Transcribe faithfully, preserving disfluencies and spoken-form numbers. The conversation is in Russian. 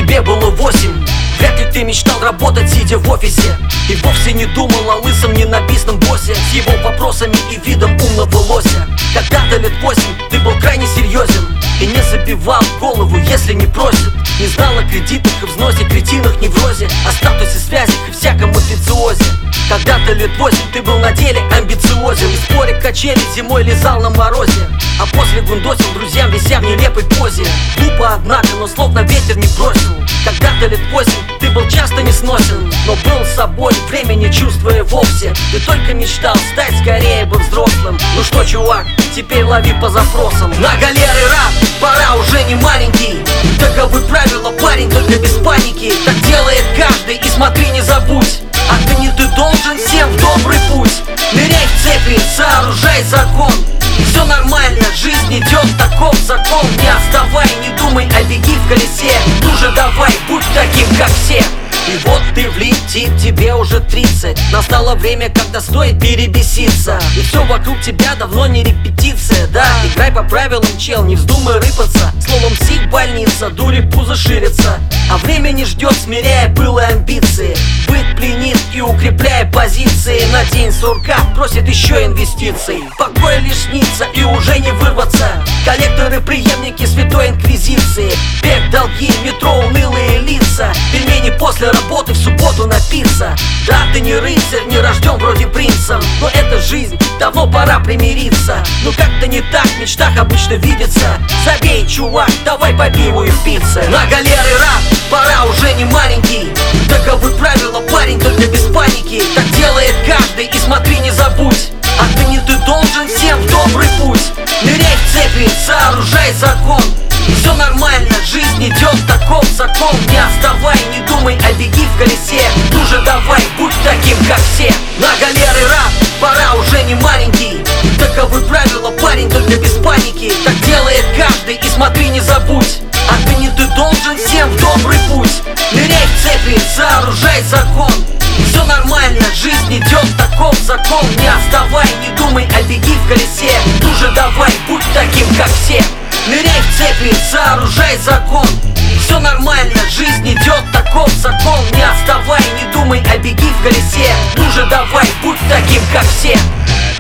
тебе было восемь. Вряд ли ты мечтал работать, сидя в офисе, и вовсе не думал о лысом ненавистном боссе с его вопросами и видом умного лося. Когда-то лет восемь ты был крайне серьезен и не забивал голову, если не просят. Не знал о кредитах и взносе, кретинах, неврозе, о статусе, связях и всяком официозе. Когда-то лет восемь ты был на деле амбициозен, и споря качели зимой лизал на морозе, а после гундосил друзьям, вися в нелепой позе. Глупо, однако, но словно ветер не бросил. Когда-то лет восемь ты был часто несносен, но был собой, время не чувствуя вовсе. Ты только мечтал стать скорее бы взрослым. Ну что, чувак, теперь лови по запросам. На галеры раб, пора уже не маленький. Таковы правила, парень, только без паники. Так делает каждый, и смотри, не забудь, отныне ты должен всем в добрый путь. Ныряй в цепи, сооружай закон. Все нормально, жизнь идет, таков закон. Не отставай, не думай, а беги в колесе. Ну же давай, будь таким, как все. И вот ты влетит, тебе уже тридцать. Настало время, когда стоит перебеситься. И все вокруг тебя давно не репетиция, да. Играй по правилам, чел, не вздумай рыпаться. Словом, сик больница, дури пузо ширится. А время не ждет, смиряя былые амбиции. Быт пленит и укрепляя позиции. На день сурка просит еще инвестиций. Покой лишь снится и уже не вырваться. Коллекторы, преемники святой инквизиции. Бег, долги, метро, унылые лица. Пельмени после работы в субботу напиться. Да, ты не рыцарь, не рожден вроде принцем, но это жизнь, давно пора примириться. Но как-то не так в мечтах обычно видится. Забей, чувак, давай по пиву и пицце. На галеры раб, пора уже не маленький. Таковы правила, парень, только без паники. Так делает каждый, и смотри, не забудь, отныне ты должен всем в добрый путь. Ныряй в цепи, сооружай закон. Все нормально, жизнь идет, таков закон. Не отставай, не думай, а беги в колесе. Ну же давай, будь таким, как все. На галеры раб, пора уже не маленький. Таковы правила, парень, только без паники. Так делает каждый, и смотри, не забудь, отныне ты должен всем в добрый путь. Ныряй в цепи, сооружай закон. Все нормально, жизнь идет, таков закон. Не отставай, не думай, а беги в колесе. Ну же давай, будь таким, как все. Ныряй в цепи, сооружай закон. Все нормально, жизнь идет, таков закон. Не отставай, не думай, а беги в колесе. Ну же давай, будь таким, как все.